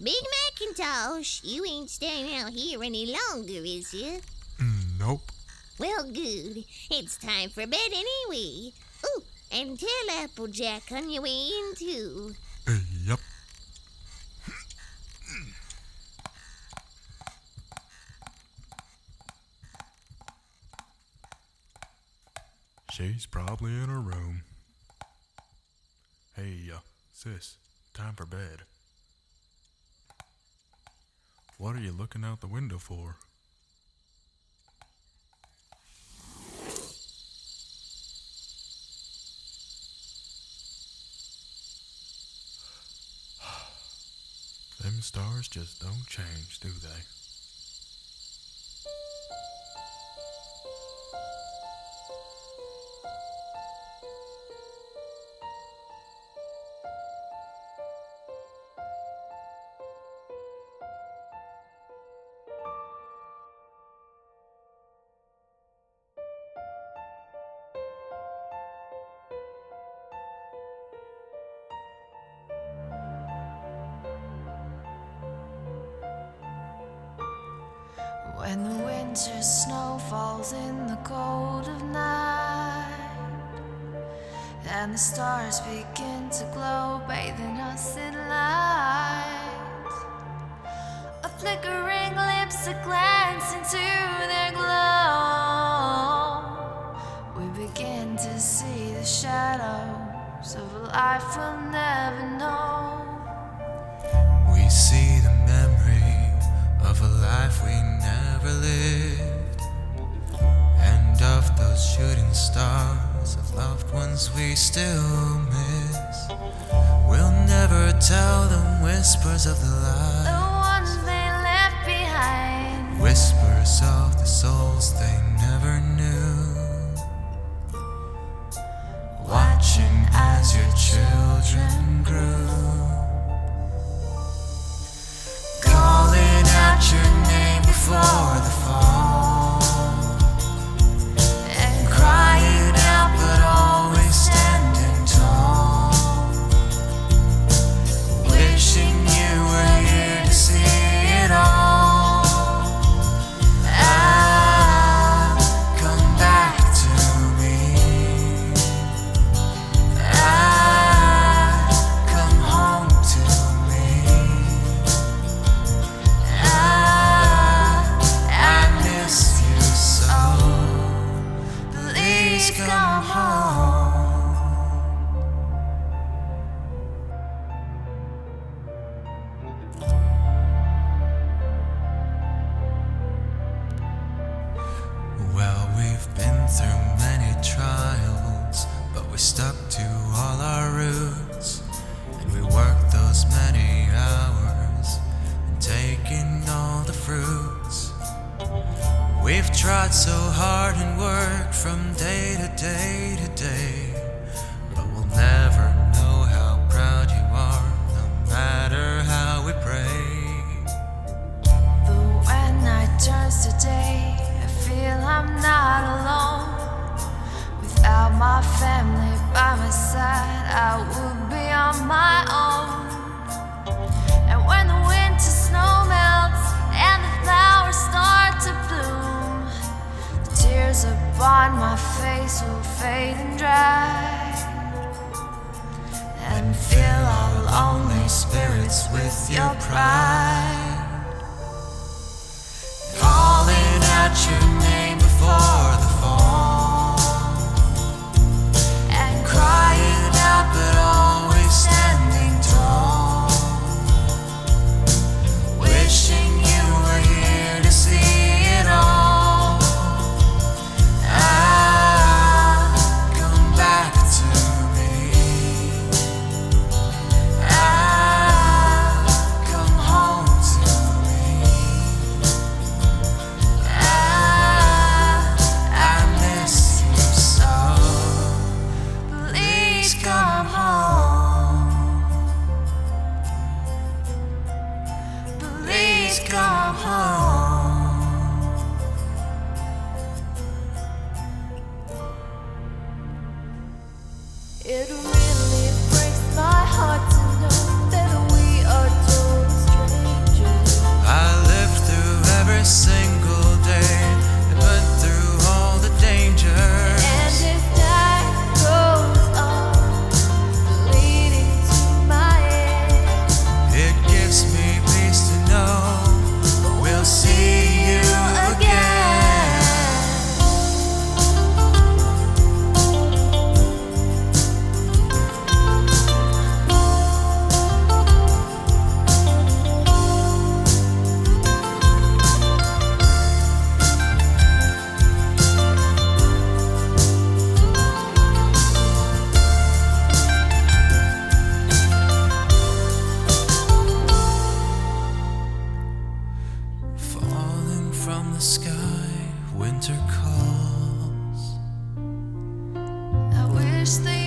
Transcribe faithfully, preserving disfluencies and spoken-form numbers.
Big Macintosh, you ain't staying out here any longer, is you? Mm, nope. Well, good. It's time for bed anyway. Ooh, and tell Applejack on your way in, too. Uh, yep. She's probably in her room. Hey, uh, sis, time for bed. What are you looking out the window for? Them stars just don't change, do they? When the winter snow falls in the cold of night, and the stars begin to glow, bathing us in light, a flickering glimpse, a glance into their glow, we begin to see the shadows of a life we'll never know. We see the memory of a life we never lived, and of those shooting stars of loved ones we still miss. We'll never tell them whispers of the The light, ones they left behind, whispers of the souls they never knew. Watching as your children grew, calling out your name before the fall, and crying out but always standing tall, wishing you were here to see it all. Ah, come back to me. Ah, come home to me. I miss you so. Please come home. Well, we've been through many trials, but we stuck to all our roots, and we worked those many hours and taken all the fruits. We've tried so hard and worked from day to day to day, but we'll never know how proud you are, no matter how we pray. but when night turns to day, I feel I'm not alone. Without my family by my side, I would be on my own. And when the winter snow melts and the flowers start to bloom, the tears upon my face will fade and dry, and fill our lonely spirits with your pride. Calling out your name before the fall, And crying out but always standing tall, wishing you were here to see it all. Ah, come back to me. Ah, come home to me. Ah, I miss you so. Please come home. Please come home. it really breaks my heart to know that we are total strangers. every single day and went through all the dangers. And as time goes on, leading to my end, It gives me peace to know we'll see you again. Falling from the sky, winter calls. I wish the